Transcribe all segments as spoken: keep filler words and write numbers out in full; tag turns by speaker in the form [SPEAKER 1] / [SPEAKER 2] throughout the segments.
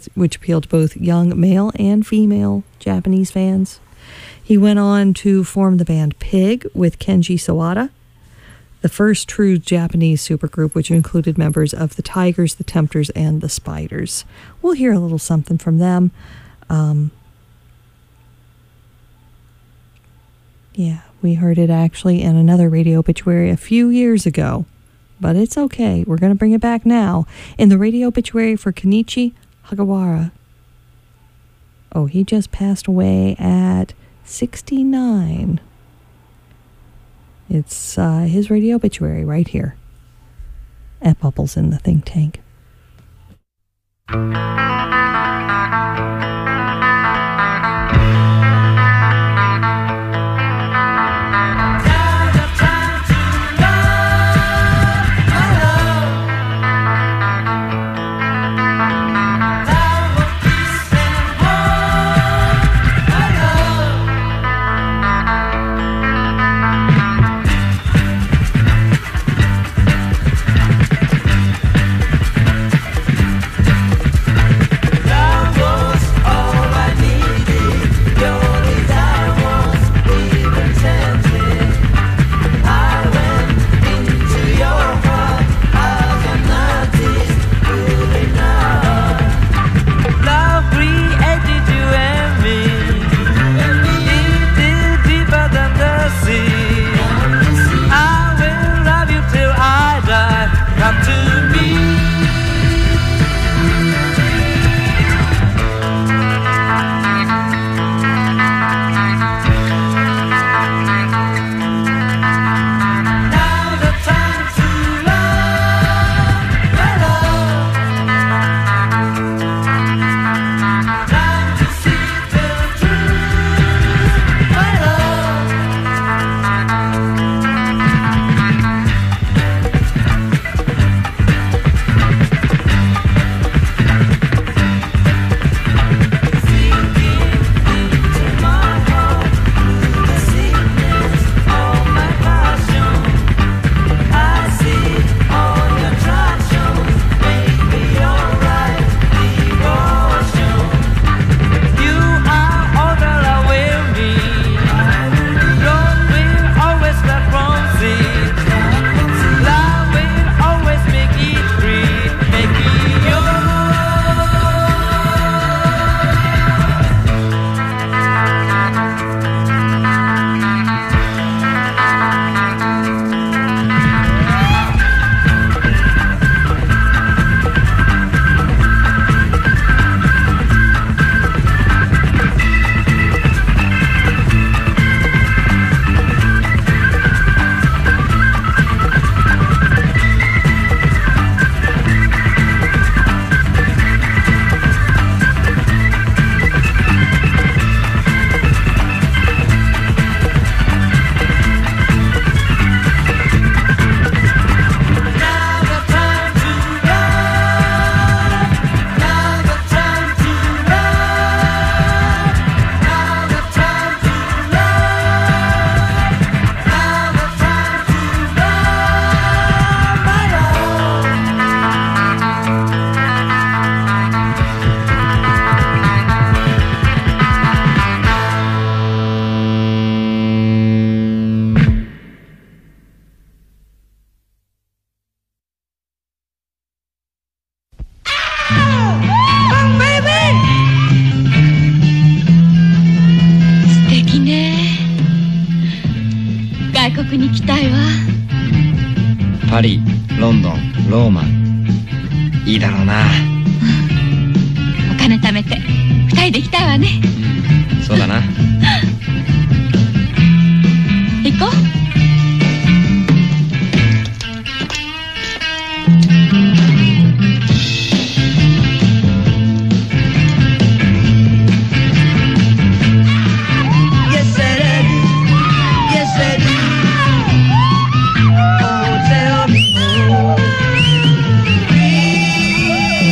[SPEAKER 1] which appealed to both young male and female Japanese fans. He went on to form the band Pig with Kenji Sawada, the first true Japanese supergroup, which included members of the Tigers, the Tempters, and the Spiders. We'll hear a little something from them. Um, yeah, we heard it actually in another radio obituary a few years ago, but it's okay. We're going to bring it back now. In the radio obituary for Kenichi Hagawara. Oh, he just passed away at sixty-nine. It's uh, his radio obituary right here at Bubbles in the Think Tank.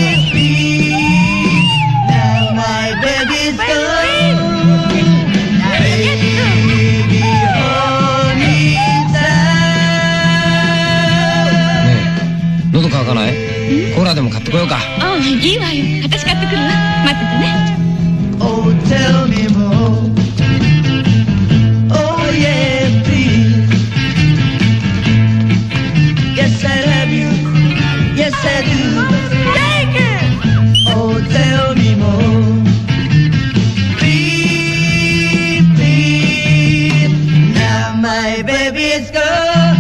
[SPEAKER 2] Now my baby's gone. うんいいわよ私買ってくるわ待っててね
[SPEAKER 3] Oh tell me more Oh yeah please Yes I love you Yes I do Take it Oh tell me more Please please Now my baby is gone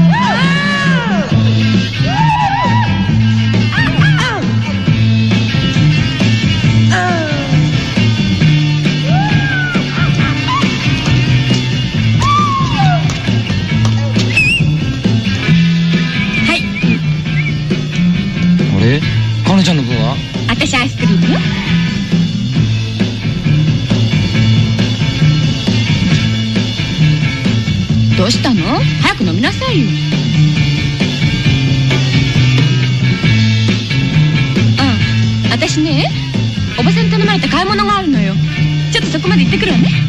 [SPEAKER 4] かねちゃんの分は
[SPEAKER 2] 私アイスクリームよどうしたの早く飲みなさいよああ私ねおばさんに頼まれた買い物があるのよちょっとそこまで行ってくるわね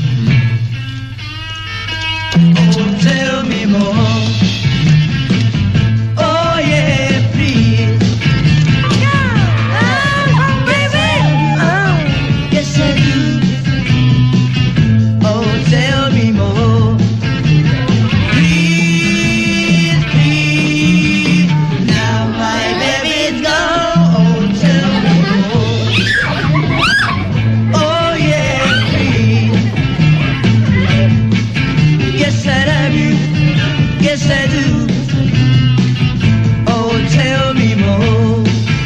[SPEAKER 3] Oh tell me more Oh yeah please Tell me more Please, please Now my baby's gone Oh, tell me more Oh, yeah, please Yes, I love you Yes, I do Oh, tell me more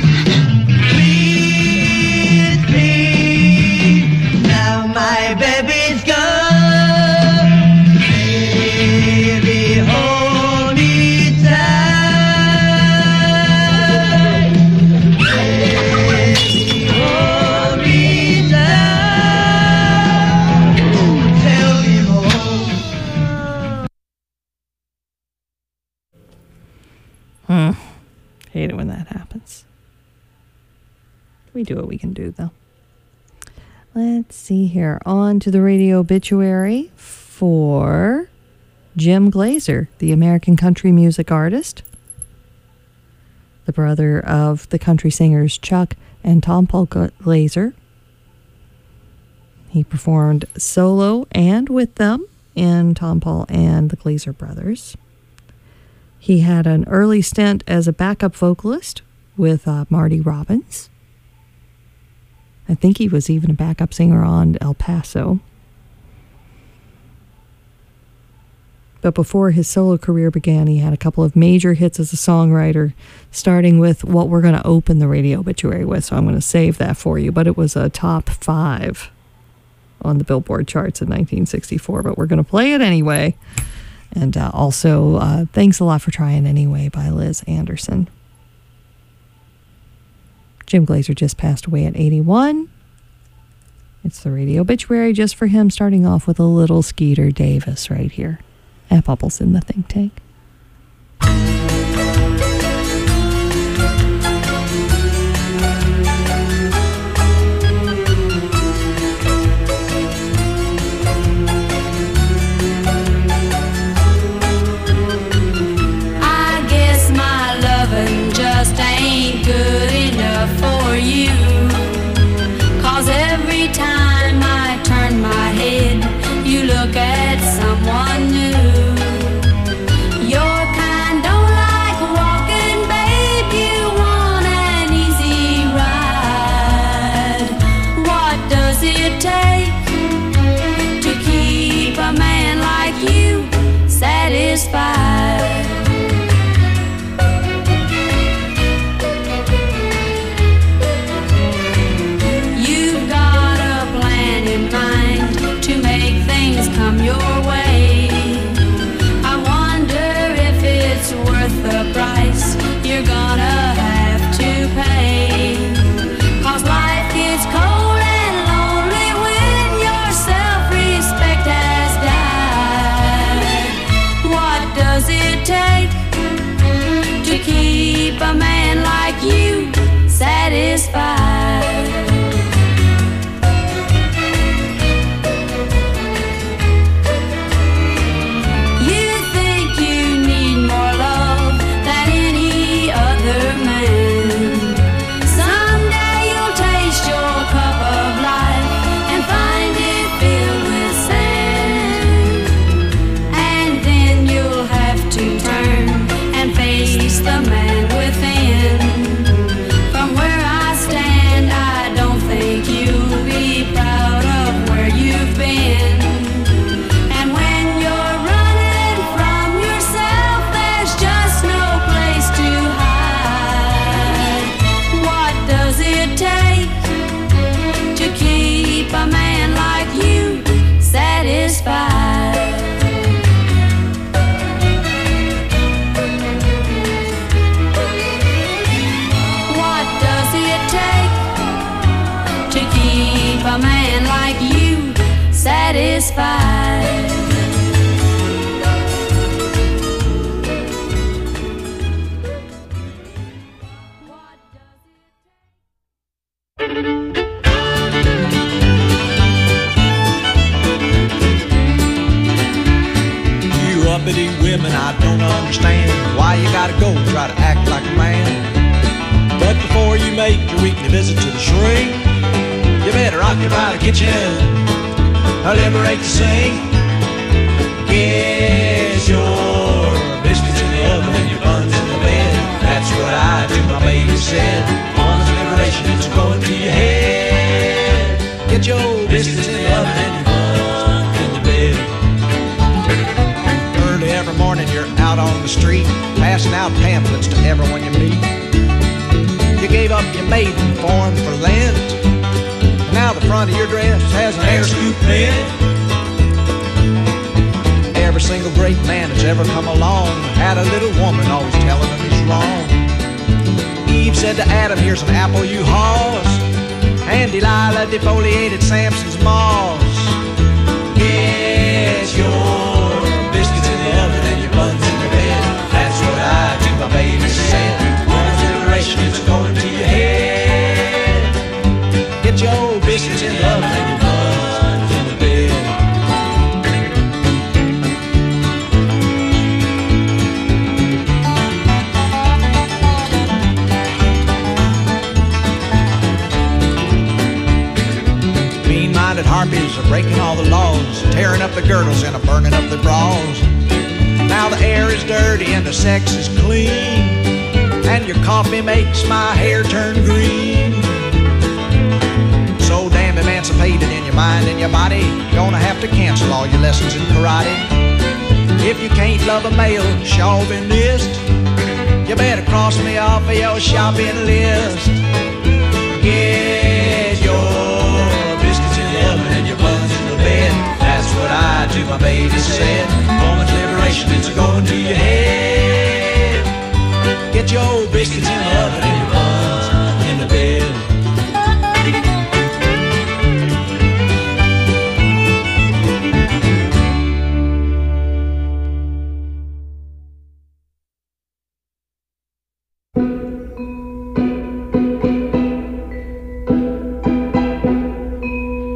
[SPEAKER 3] Please, please Now my baby's gone
[SPEAKER 1] Hmm. Hate it when that happens. We do what we can do, though. Let's see here. On to the radio obituary for Jim Glazer, the American country music artist, the brother of the country singers Chuck and Tom Paul Glazer. He performed solo and with them in Tom Paul and the Glazer Brothers. He had an early stint as a backup vocalist with uh, Marty Robbins. I think he was even a backup singer on El Paso. But before his solo career began, he had a couple of major hits as a songwriter, starting with what we're going to open the radio obituary with, so I'm going to save that for you. But it was a top five on the Billboard charts in nineteen sixty-four, but we're going to play it anyway. And uh, also, uh, Thanks a Lot for Trying Anyway by Liz Anderson. Jim Glazer just passed away at eighty-one. It's the radio obituary just for him, starting off with a little Skeeter Davis right here at Bubbles in the Think Tank.
[SPEAKER 5] Just ain't good enough for you. 'Cause every time I turn my head, you look at someone new. Your kind don't like walking, babe. You want an easy ride. What does it take to keep a man like you satisfied? Come your way. I wonder if it's worth the price you're gonna have to pay. 'Cause life gets cold and lonely when your self-respect has died. What does it take to keep a man like you satisfied? Someday you'll satisfied.
[SPEAKER 6] You uppity women, I don't understand why you gotta go try to act like a man. But before you make your weekly visit to the shrink, you better occupy the kitchen, liberate the sink. Get your biscuits in the oven and your buns in the bed. That's what I do, my baby said. Woman's liberation, it's going to your head. Get your biscuits in the oven and your buns in the bed. Early every morning you're out on the street, passing out pamphlets to everyone you meet. You gave up your maiden form for Lent. Now the front of your dress has an air scoop bed. Every single great man that's ever come along had a little woman always telling him he's wrong. Eve said to Adam, here's an apple you hawes, and Delilah defoliated Samson's maws. Get your biscuits in the oven and your buns in the bed. That's what I do, my baby said. Woman's liberation is going to your head. Get your biscuits in the oven and your buns in the bed. Mean-minded harpies are breaking all the laws, tearing up the girdles and a burning up the bras. Now the air is dirty and the sex is clean, and your coffee makes my hair turn green. So damn emancipated in your mind and your body, gonna have to cancel all your lessons in karate. If you can't love a male chauvinist, you better cross me off of your shopping list. Get your biscuits in the oven and your buns in the bed. That's what I do, my baby said. Woman's liberation, it's going to your head. Get your biscuits in the oven and your buns in the bed.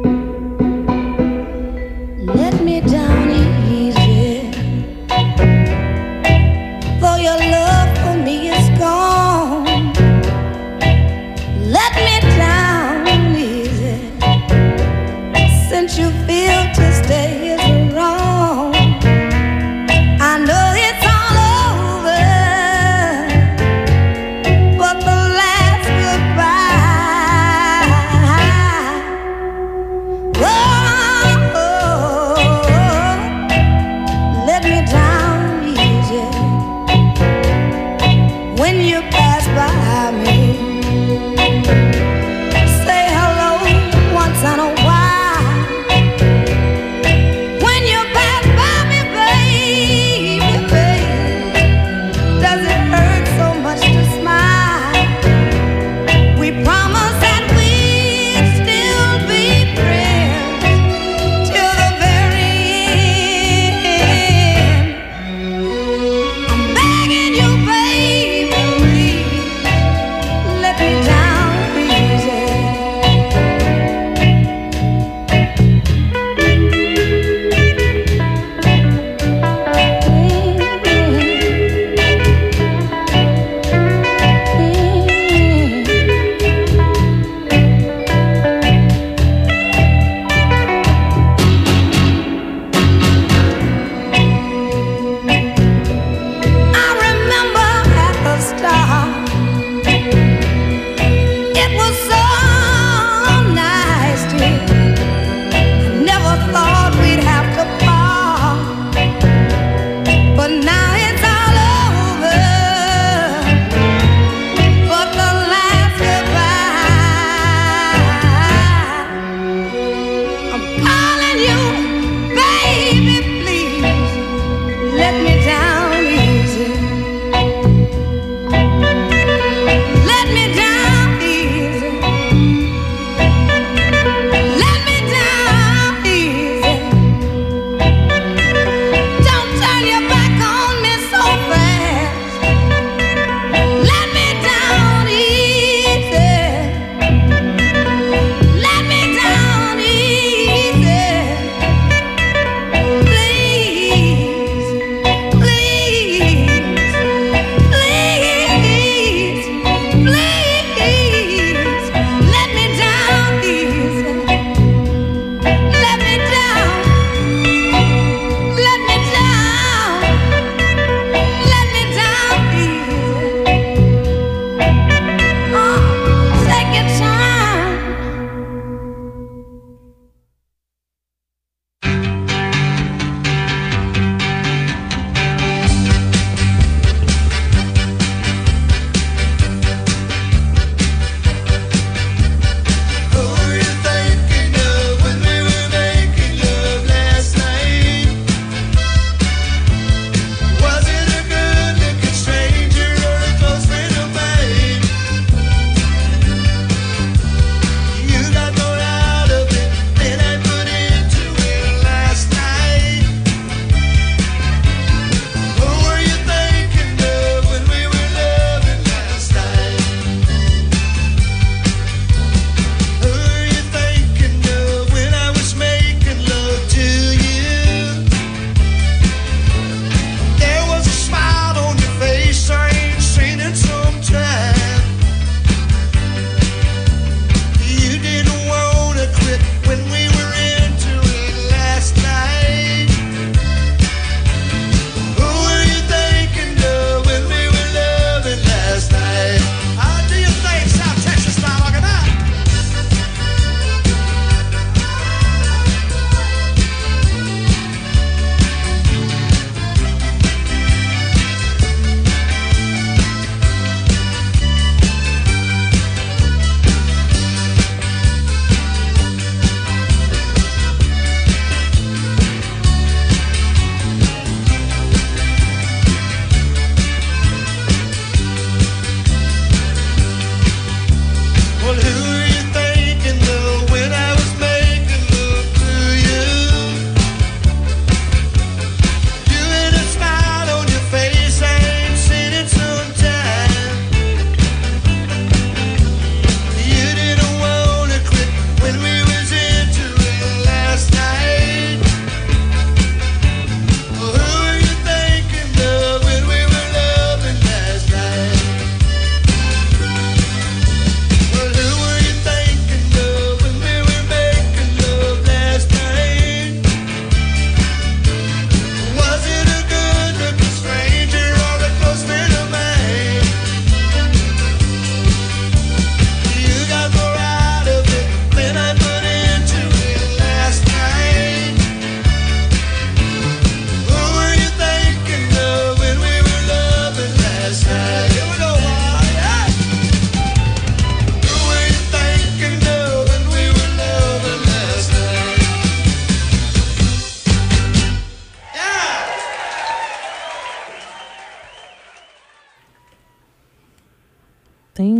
[SPEAKER 5] Let me down easy.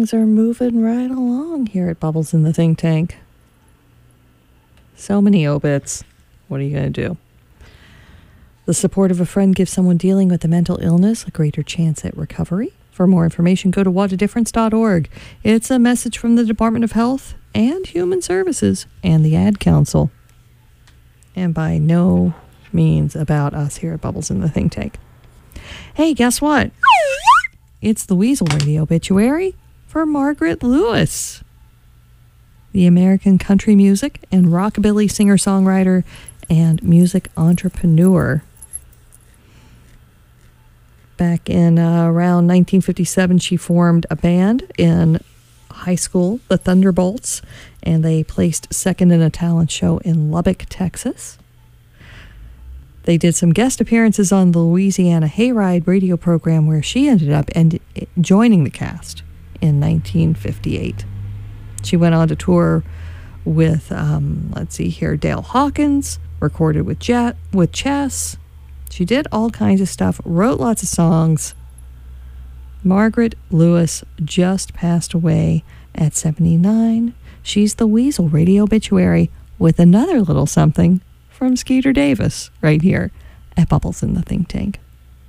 [SPEAKER 1] things are moving right along here at Bubbles in the Think Tank. So many obits. What are you going to do? The support of a friend gives someone dealing with a mental illness a greater chance at recovery. For more information, go to what a difference dot org. It's a message from the Department of Health and Human Services and the Ad Council. And by no means about us here at Bubbles in the Think Tank. Hey, guess what? It's the Weasel Radio obituary for Margaret Lewis, the American country music and rockabilly singer-songwriter and music entrepreneur. Back in uh, around nineteen fifty-seven, she formed a band in high school, the Thunderbolts, and they placed second in a talent show in Lubbock, Texas. They did some guest appearances on the Louisiana Hayride radio program where she ended up and joining the cast in nineteen fifty-eight. She went on to tour with, um, let's see here, Dale Hawkins, recorded with Jet, with Chess. She did all kinds of stuff, wrote lots of songs. Margaret Lewis just passed away at seventy-nine. She's the Weasel Radio obituary with another little something from Skeeter Davis right here at Bubbles in the Think Tank.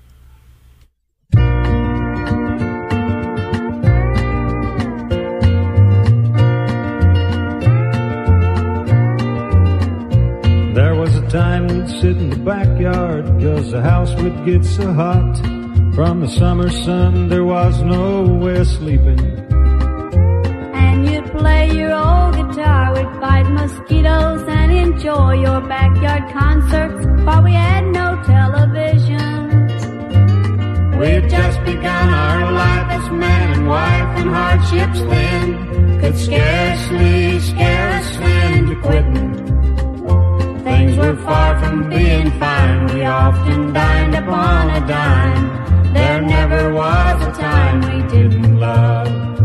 [SPEAKER 7] There was a time we'd sit in the backyard, 'cause the house would get so hot. From the summer sun there was no way of sleeping.
[SPEAKER 5] And you'd play your old guitar, we'd fight mosquitoes and enjoy your backyard concerts while we had no television.
[SPEAKER 7] We'd just begun our life as man and wife, and hardships then could scarcely scare us into quitting. Things were far from being fine, we often dined upon a dime. There never was a time we didn't love.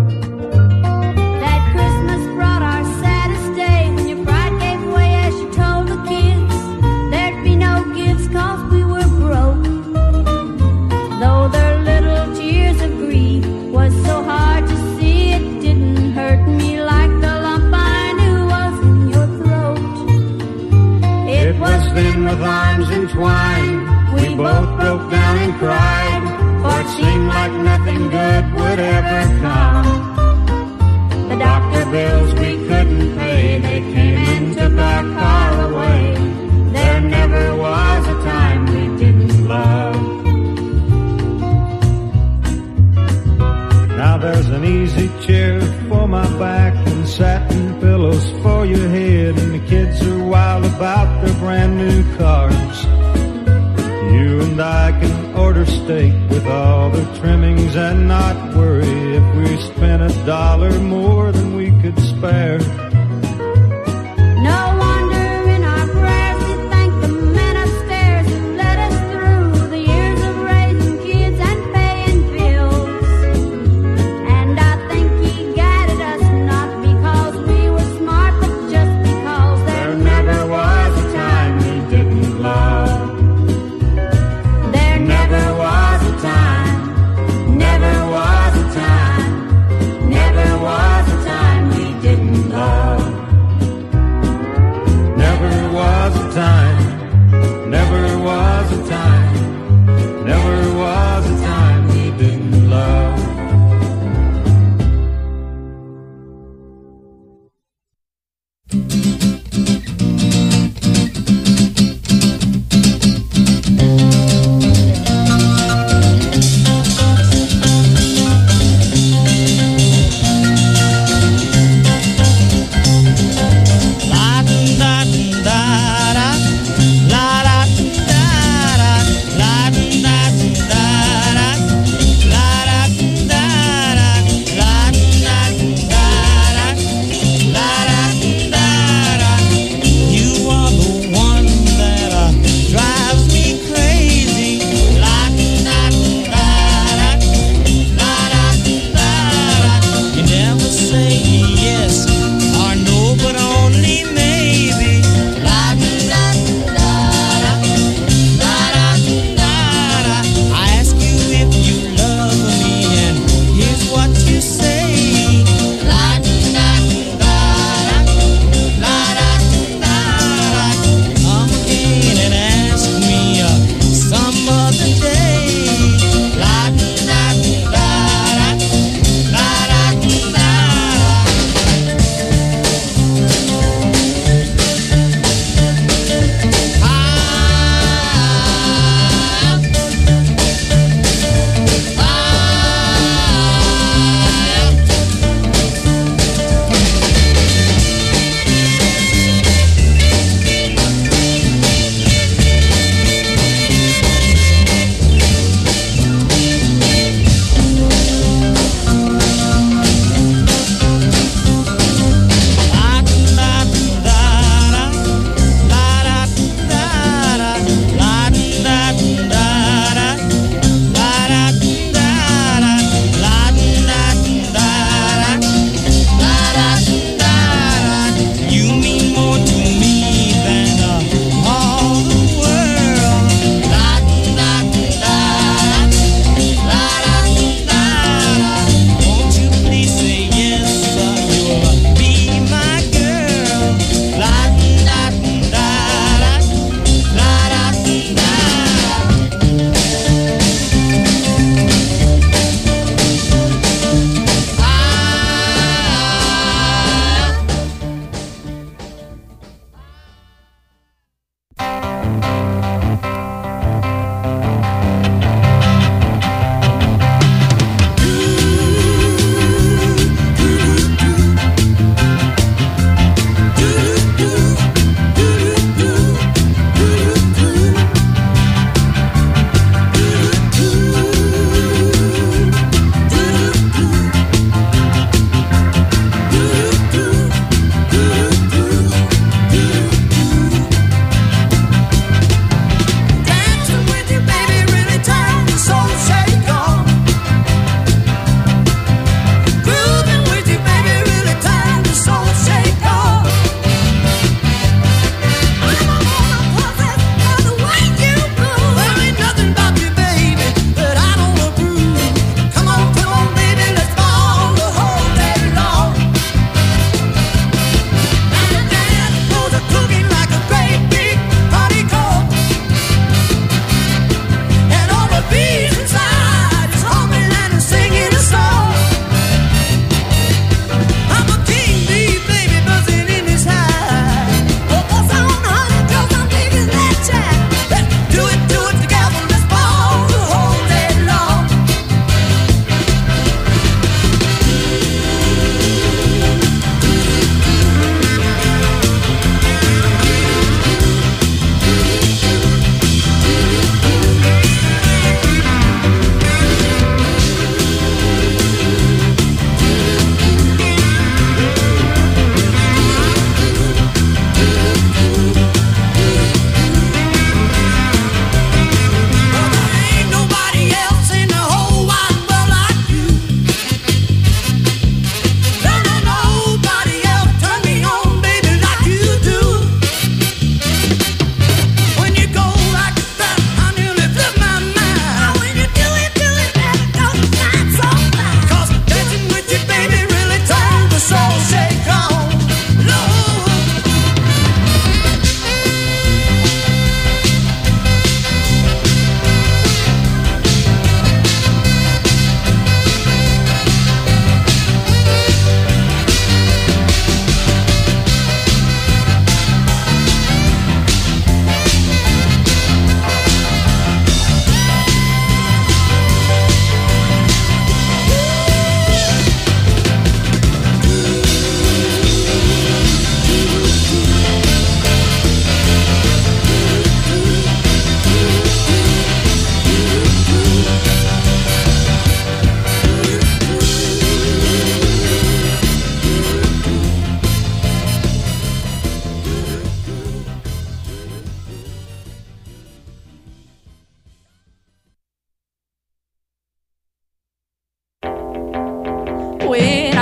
[SPEAKER 5] That Christmas brought our saddest day, when your pride gave way as you told the kids there'd be no gifts 'cause we were broke. Though their little tears of grief was so hard to see, it didn't hurt me like the lump I knew was in your throat.
[SPEAKER 7] It was then with arms entwined we both broke down and cried, for it seemed like nothing good would ever come. The doctor bills we couldn't pay, they came and took our car away. There never was a time we didn't love. Now there's an easy chair for my back and satin pillows for your head, and the kids are wild about their brand new cars. You and I can order steak with all the trimmings and not worry if we spent a dollar more than we could spare.
[SPEAKER 5] No wonder in our prayers we thank the men upstairs who led us through the years of raising kids and paying bills. And I think he guided us not because we were smart, but just because there,
[SPEAKER 7] there never was a time we didn't love.
[SPEAKER 5] There never was a time, never was a time, never was a time we didn't love.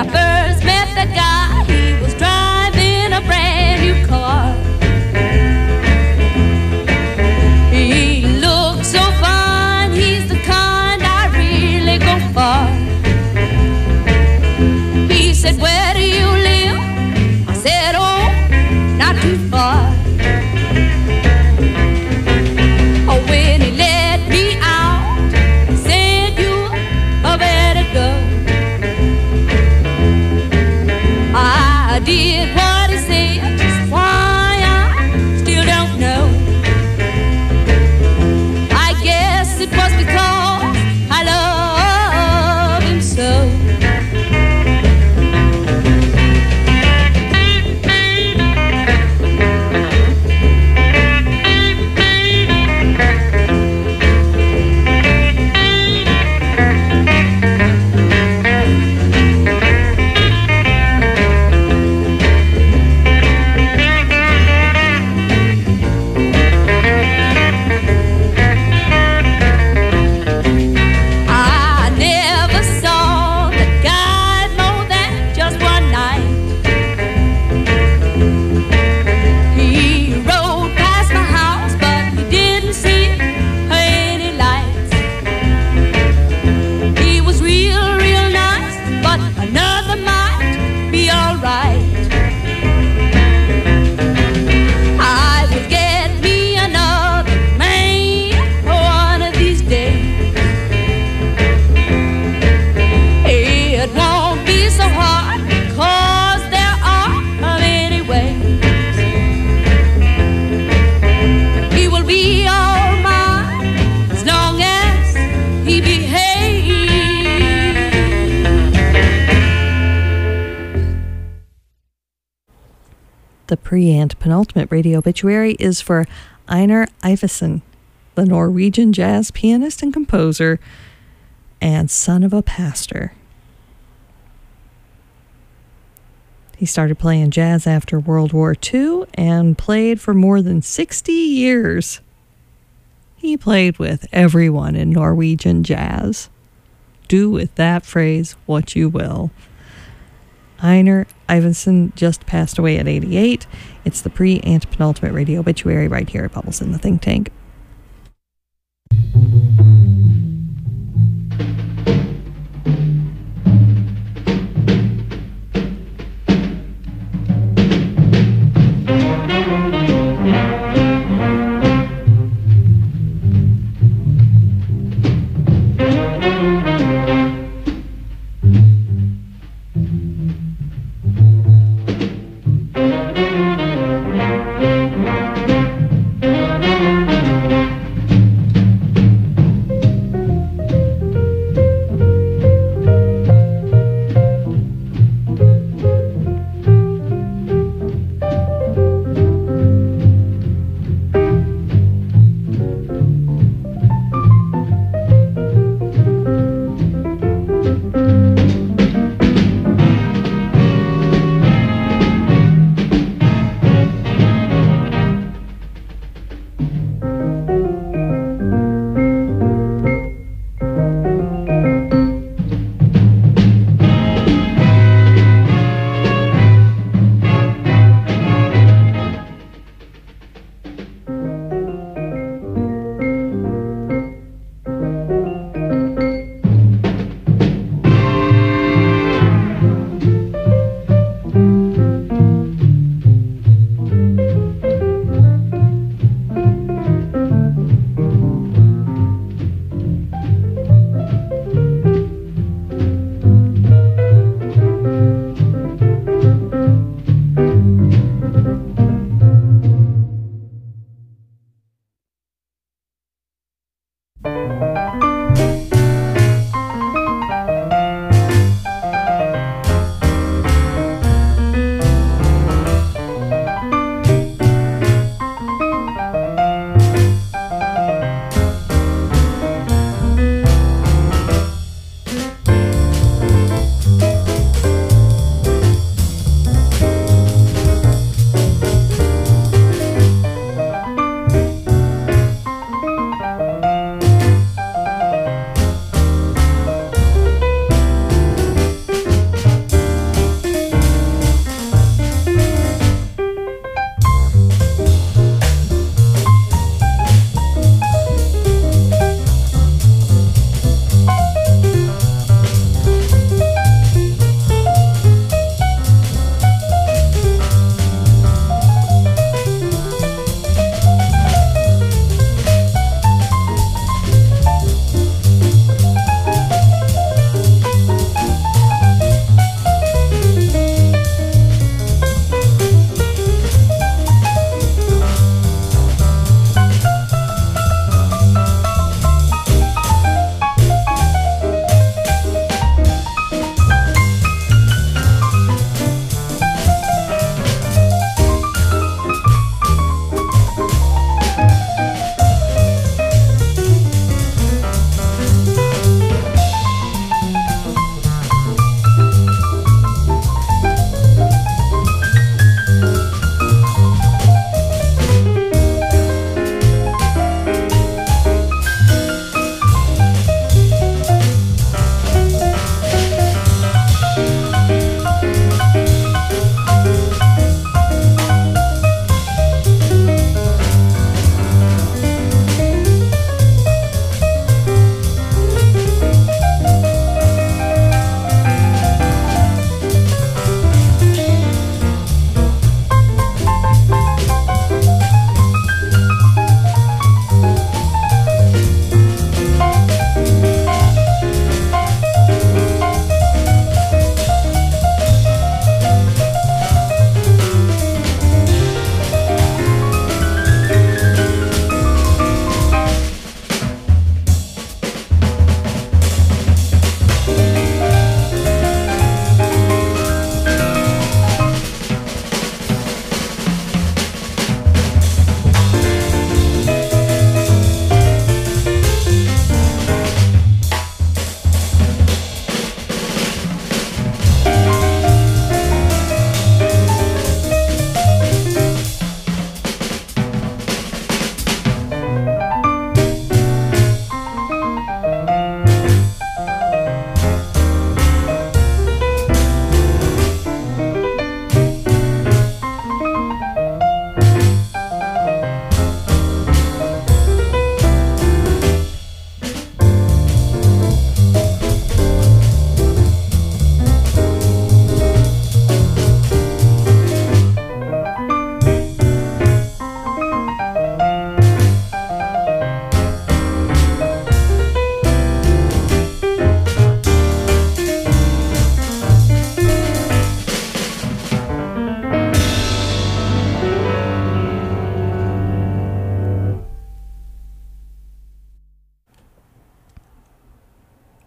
[SPEAKER 5] I first met the guy, he was driving a brand new car. He looked so fine, he's the kind I really go for. He said, where do you live? I said, oh, not too far. Oh, when he let me out, he said, you better go. I did what he said, just why I still don't know. I guess it was because I love him so. I never saw the guy more than just one night. He rode past my house, but he didn't see any lights. He was real, real nice, but another might be alright. I will get me another man one of these days. It won't be so hard, 'cause there are many ways. He will be all mine as long as he behaves.
[SPEAKER 1] The pre-ant penultimate radio obituary is for Einar Eivesson, the Norwegian jazz pianist and composer, and son of a pastor. He started playing jazz after World War Two and played for more than sixty years. He played with everyone in Norwegian jazz. Do with that phrase what you will. Einar Eivesson just passed away at eighty-eight. It's the pre-ant penultimate radio obituary right here at Bubbles in the Think Tank.
[SPEAKER 7] Thank you.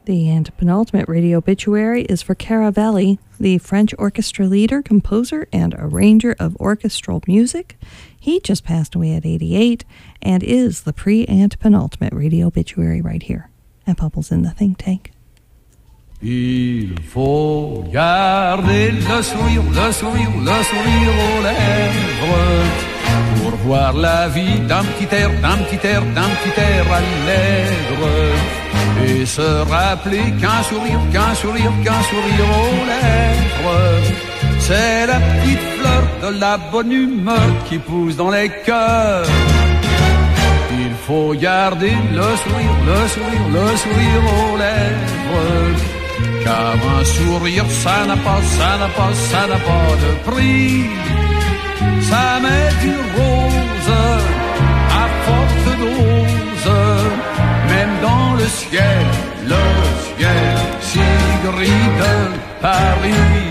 [SPEAKER 1] The antepenultimate radio obituary is for Caravelli, the French orchestra leader, composer, and arranger of orchestral music. He just passed away at eighty-eight and is the pre-antepenultimate radio obituary right here at Bubbles in the Think Tank.
[SPEAKER 8] Il faut garder le sourire, le sourire, le sourire aux lèvres pour voir la vie d'un petit air, d'un petit air, d'un petit air allègre et se rappeler qu'un sourire, qu'un sourire, qu'un sourire aux lèvres, c'est la petite fleur de la bonne humeur qui pousse dans les cœurs. Il faut garder le sourire, le sourire, le sourire aux lèvres. Car un sourire, ça n'a pas, ça n'a pas, ça n'a pas de prix. Ça met du rose à forte dose, même dans le ciel, le ciel si gris de Paris.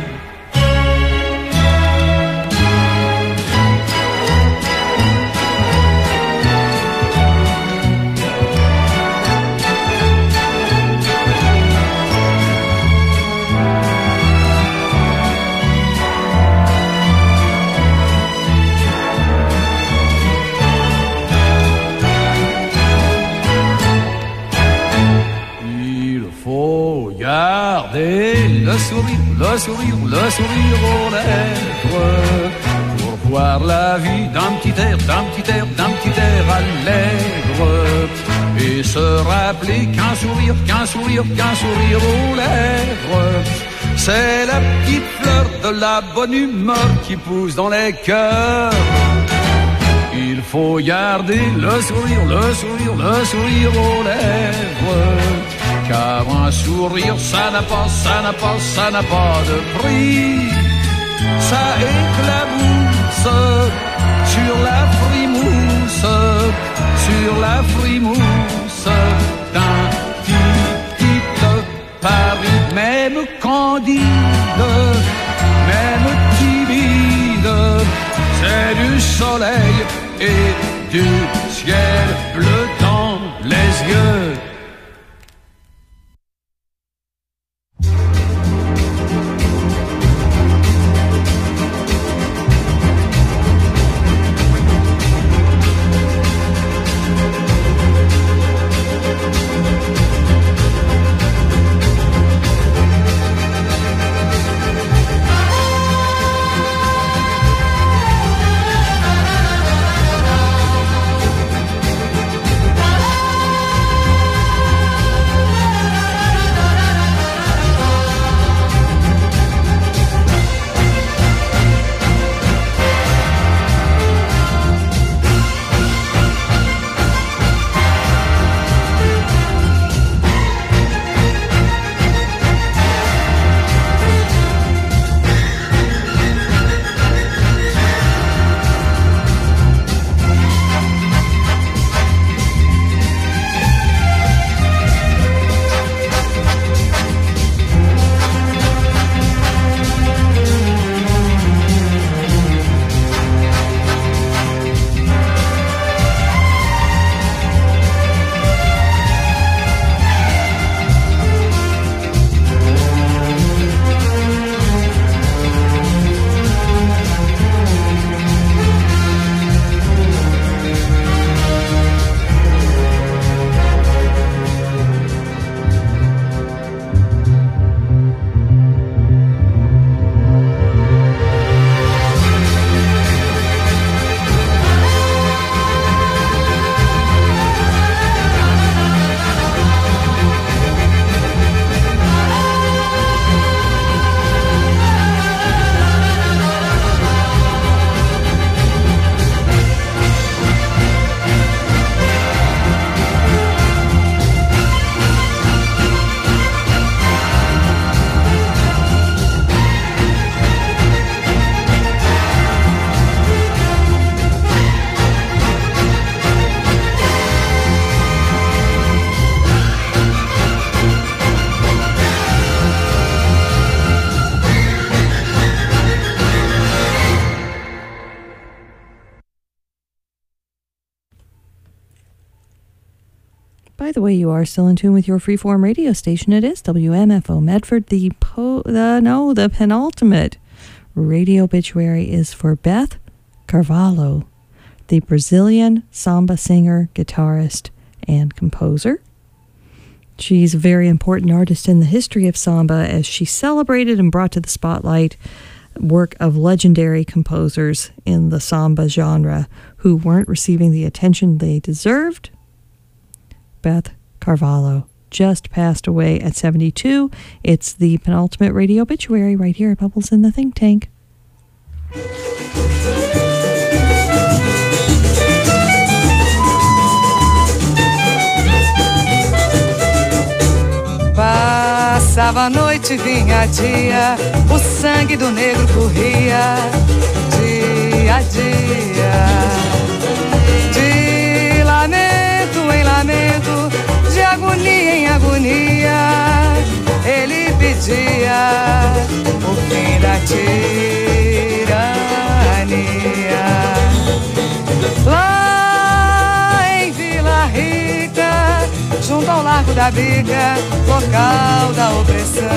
[SPEAKER 8] Gardez le sourire, le sourire, le sourire aux lèvres pour voir la vie d'un petit air, d'un petit air, d'un petit air allègre et se rappeler qu'un sourire, qu'un sourire, qu'un sourire aux lèvres, c'est la petite fleur de la bonne humeur qui pousse dans les cœurs. Il faut garder le sourire, le sourire, le sourire aux lèvres. Car un sourire, ça n'a pas, ça n'a pas, ça n'a pas de prix. Ça éclabousse sur la frimousse, sur la frimousse d'un petit, petit Paris. Même candide, même timide, c'est du soleil et du ciel bleu dans les yeux.
[SPEAKER 1] By the way, you are still in tune with your freeform radio station. It is W M F O Medford. The po the no the penultimate radio obituary is for Beth Carvalho, the Brazilian samba singer, guitarist, and composer. She's a very important artist in the history of samba, as she celebrated and brought to the spotlight work of legendary composers in the samba genre who weren't receiving the attention they deserved. Beth Carvalho just passed away at seventy-two. It's the penultimate radio obituary right here at Bubbles in the Think Tank.
[SPEAKER 9] Passava a noite, vinha dia, o sangue do negro corria dia a dia. De lamento em lamento, de agonia em agonia, ele pedia o fim da tirania. Lá em Vila Rica, junto ao Largo da Bica, local da opressão,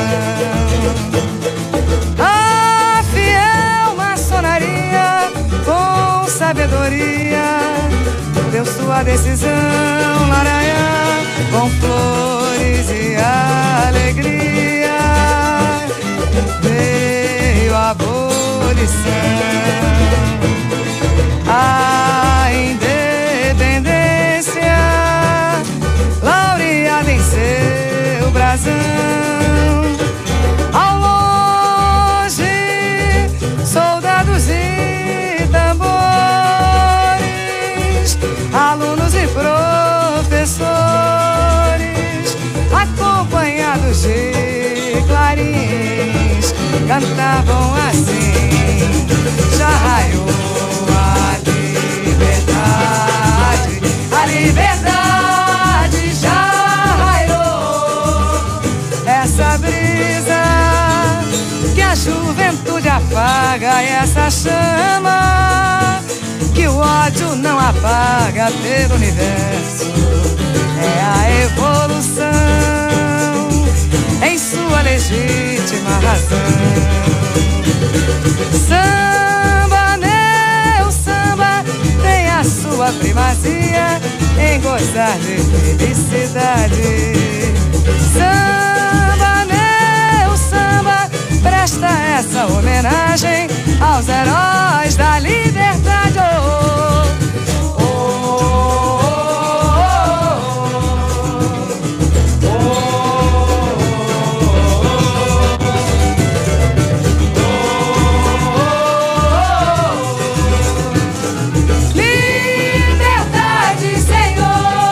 [SPEAKER 9] a fiel maçonaria, com sabedoria, deu sua decisão, Laranha, com flores e alegria, veio a abolição, a independência, laureada em seu brasão. Ao longe, soldados e tambores, alunos e professores, acompanhados de clarins, cantavam assim: já raiou a liberdade, a liberdade já raiou. Essa brisa que a juventude apaga, essa chama que o ódio não apaga pelo universo, é a evolução em sua legítima razão. Samba, meu samba, tem a sua primazia em gozar de felicidade. Samba, meu samba, presta essa homenagem aos heróis da liberdade. Oh, oh, oh, oh, oh, oh. Liberdade, Senhor.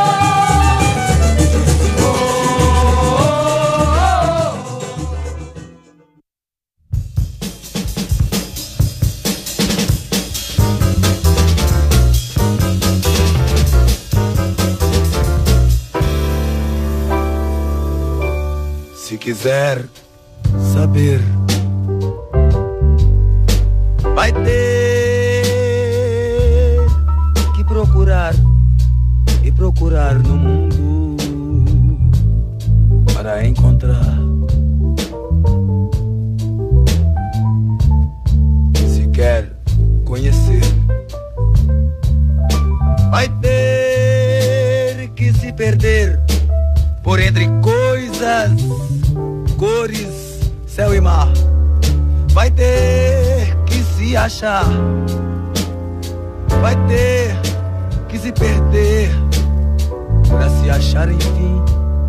[SPEAKER 6] Se quiser saber, vai ter que procurar e procurar no mundo para encontrar. Se quer conhecer, vai ter que se perder por entre coisas, cores, céu e mar. Vai ter que se achar, vai ter que se perder pra se achar enfim.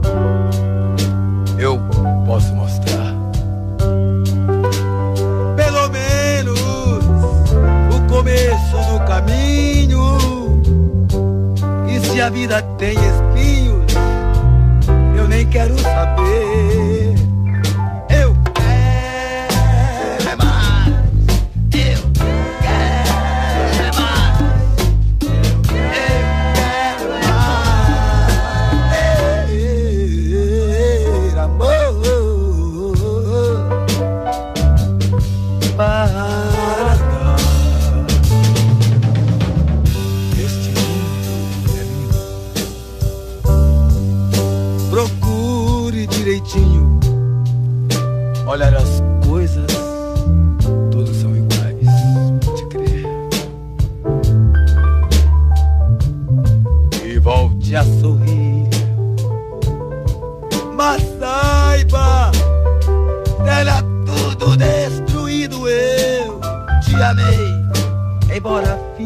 [SPEAKER 6] Eu posso mostrar pelo menos o começo do caminho. E se a vida tem espinhos, eu nem quero saber.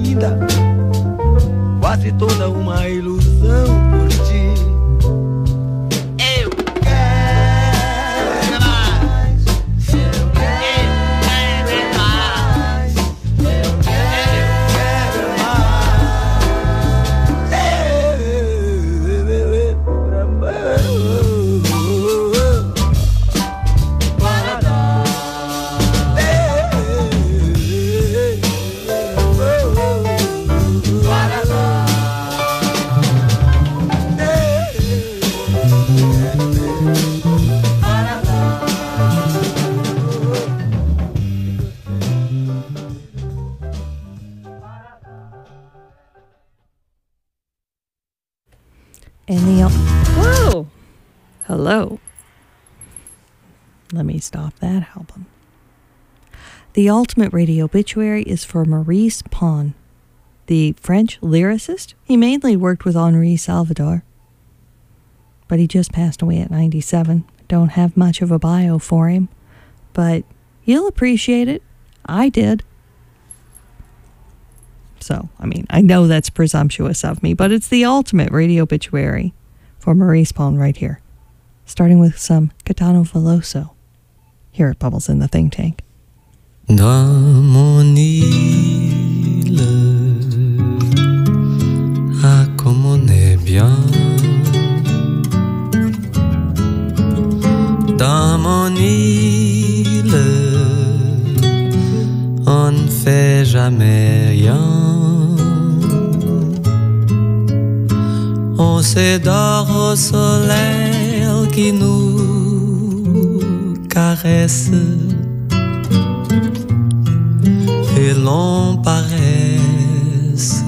[SPEAKER 3] vida, quase toda uma ilusão por ti. Eu quero mais, eu quero mais, eu quero
[SPEAKER 1] And the whoa, hello. Let me stop that album. The Ultimate Radio Obituary is for Maurice Pon, the French lyricist. He mainly worked with Henri Salvador, but he just passed away at ninety-seven. Don't have much of a bio for him, but you'll appreciate it. I did. So, I mean, I know that's presumptuous of me, but it's the Ultimate Radio Obituary for Maurice Pon right here. Starting with some Caetano Veloso here at Bubbles in the Think Tank.
[SPEAKER 10] Dans mon île, ah comme on est bien. Dans mon île, on ne fait jamais rien. On s'endort au soleil qui nous caresse et l'on paresse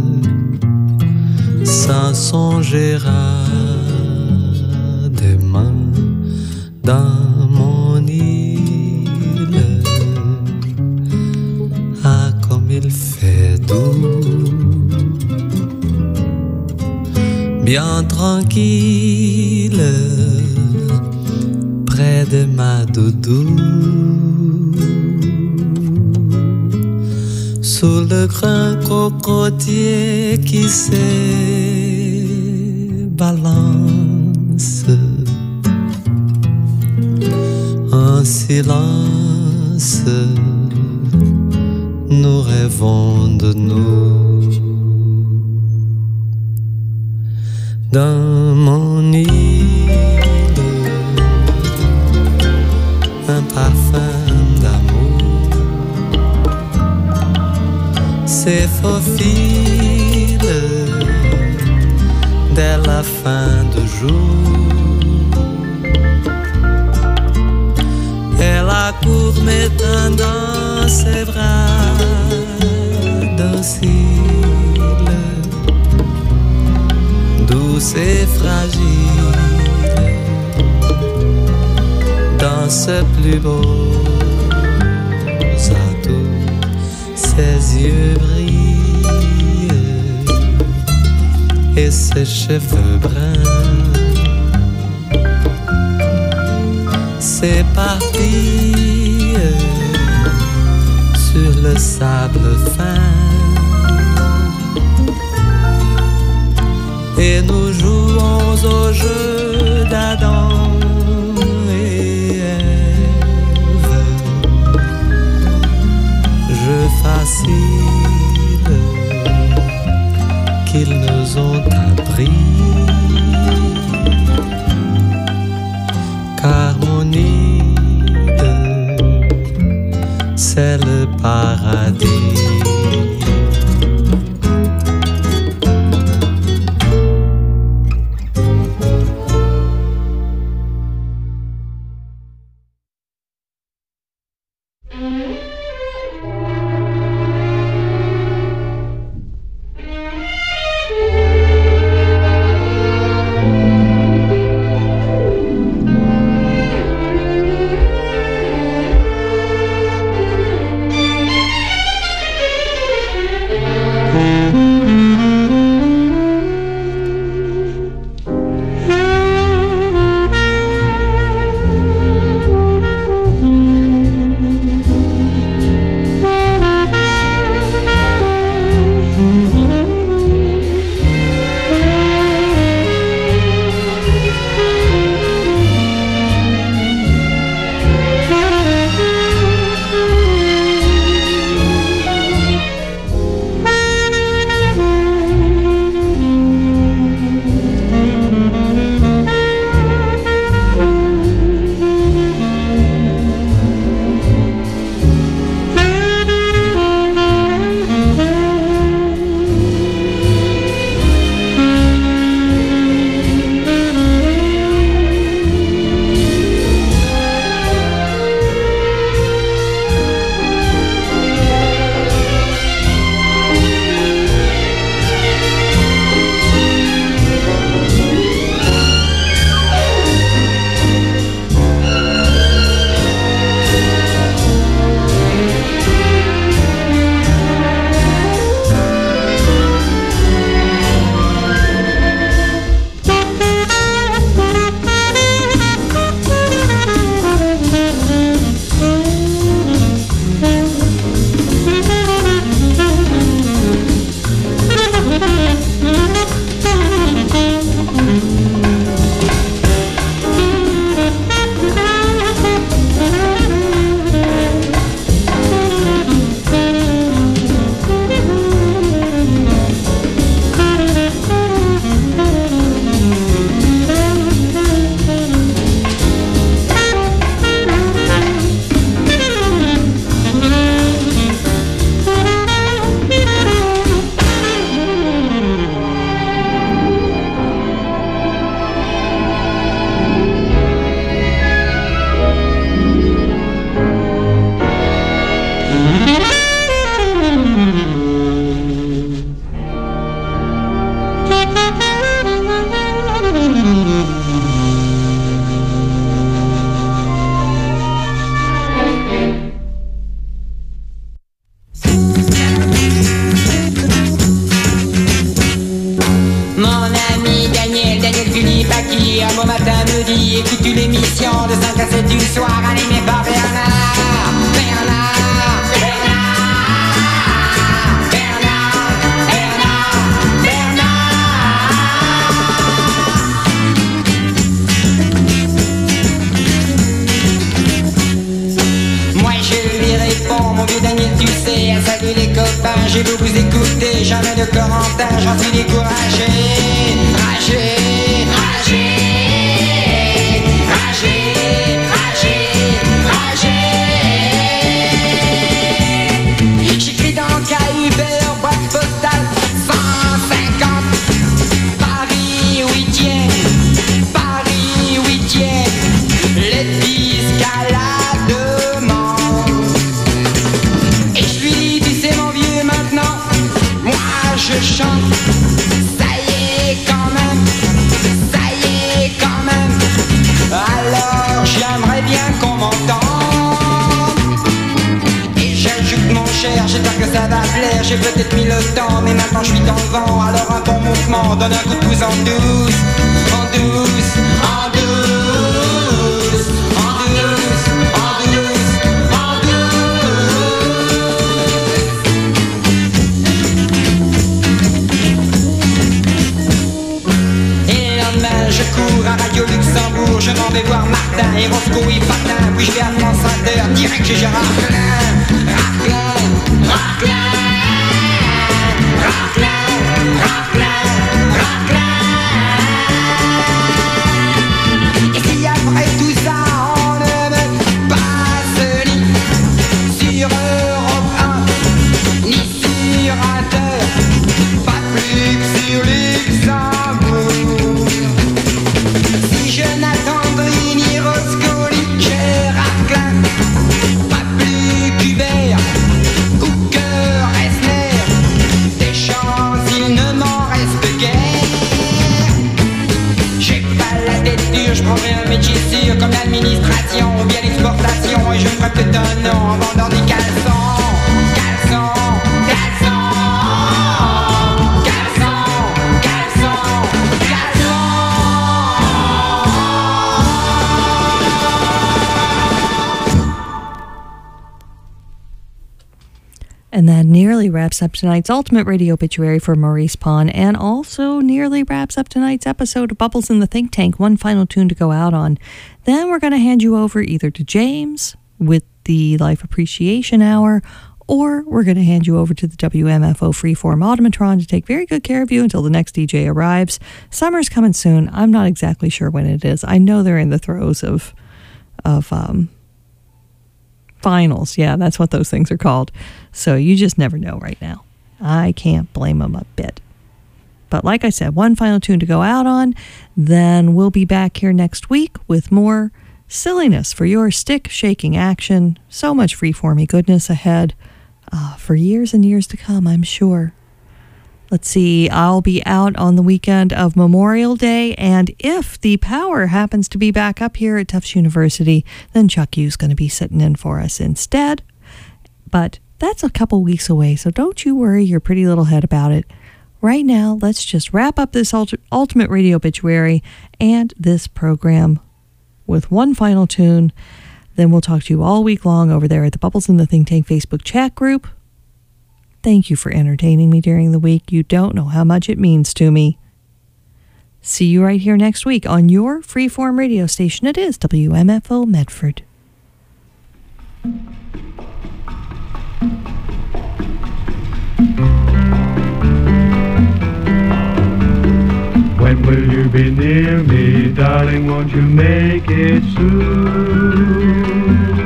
[SPEAKER 10] sans songer à demain dans mon île. Ah comme il fait doux, bien tranquille près de ma doudou, sous le grand cocotier qui se balance en silence. Nous rêvons de nous. Dans mon île, un parfum d'amour se faufile dès la fin du jour. Elle accourt mettant dans ses bras dociles, douce et fragile, dans ce plus beau atout, ses yeux brillent et ses cheveux bruns s'éparpillent sur le sable fin. Et nous jouons au jeu d'Adam et Ève, jeu facile qu'ils nous ont appris, car mon île, c'est le paradis.
[SPEAKER 11] samedi, écoute l'émission de cinq à sept du soir, animée par Bernard, Bernard, Bernard, Bernard, Bernard, Bernard. Moi je lui réponds, mon vieux Daniel, tu sais, salut les copains, j'ai beau vous écouter, jamais de commentaires, j'en suis découragé, ragé, ragé, ragé, ragé, ragé. J'écris dans le cas Uber, boîte postale cent cinquante, Paris huitième, Paris huitième, les disques à la demande. Et je lui dis, tu sais mon vieux maintenant, moi je chante, ça y est quand même, ça y est quand même. Alors j'aimerais bien qu'on m'entende. Et j'ajoute mon cher, j'espère que ça va plaire. J'ai peut-être mis le temps, mais maintenant je suis dans le vent. Alors un bon mouvement, donne un coup de pouce en douce, en douce, en douce, en douce, en douce, en douce. Et le lendemain je cours à Radio Luxembourg, je m'en vais voir Martin et Roscoe et Patin, puis je vais à France Inter, direct chez Gérard Klein, Raclin, Raclin, Raclin, Raclin, Raclin. Et si après tout ça on ne me passe ni sur Europe un, ni sur Inter, pas plus que sur Luxembourg. Si je n'attendrai ni Roscoe ni Gérard Klein, pas plus qu'Hubert ou que Resner, des chances il ne m'en reste guère. J'ai pas la tête dure, je prendrai un métier sûr comme l'administration ou bien l'exportation, et je ferai peut-être un an en vendant des caleçons, caleçons, caleçons, caleçons, caleçons, caleçons.
[SPEAKER 1] And that nearly wraps up tonight's Ultimate Radio Obituary for Maurice Pon, and also nearly wraps up tonight's episode of Bubbles in the Think Tank. One final tune to go out on. Then we're going to hand you over either to James with the Life Appreciation Hour, or we're going to hand you over to the W M F O Freeform Automatron to take very good care of you until the next D J arrives. Summer's coming soon. I'm not exactly sure when it is. I know they're in the throes of, of, um, finals. Yeah, that's what those things are called. So you just never know right now. I can't blame them a bit. But like I said, one final tune to go out on. Then we'll be back here next week with more silliness for your stick-shaking action. So much freeformy goodness ahead uh, for years and years to come, I'm sure. Let's see, I'll be out on the weekend of Memorial Day, and if the power happens to be back up here at Tufts University, then Chuck Yu's going to be sitting in for us instead. But that's a couple weeks away, so don't you worry your pretty little head about it. Right now, let's just wrap up this ulti- Ultimate Radio Obituary and this program with one final tune. Then we'll talk to you all week long over there at the Bubbles in the Think Tank Facebook chat group. Thank you for entertaining me during the week. You don't know how much it means to me. See you right here next week on your freeform radio station. It is W M F O Medford.
[SPEAKER 7] When will you be near me, darling, won't you make it soon?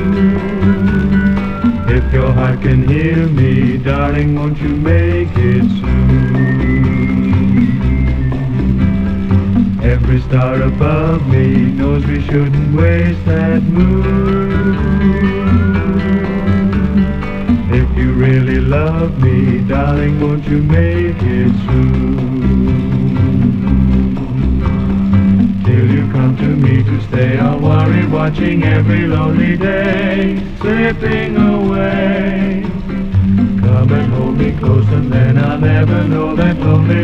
[SPEAKER 7] If your heart can hear me, darling, won't you make it soon? Every star above me knows we shouldn't waste that moon. If you really love me, darling, won't you make it soon? Till you come to me to stay, I'll worry, watching every lonely day slipping away. Come and hold me close, and then I'll never know that lonely